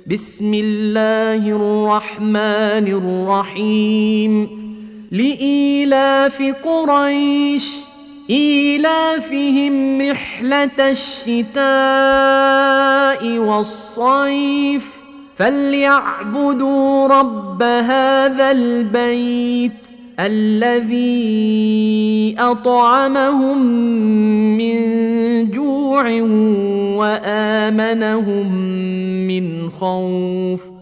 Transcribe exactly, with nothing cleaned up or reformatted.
بسم الله الرحمن الرحيم لإيلاف قريش إيلافهم رحلة الشتاء والصيف فليعبدوا رب هذا البيت الذي أطعمهم من جوع وآمنهم من خوف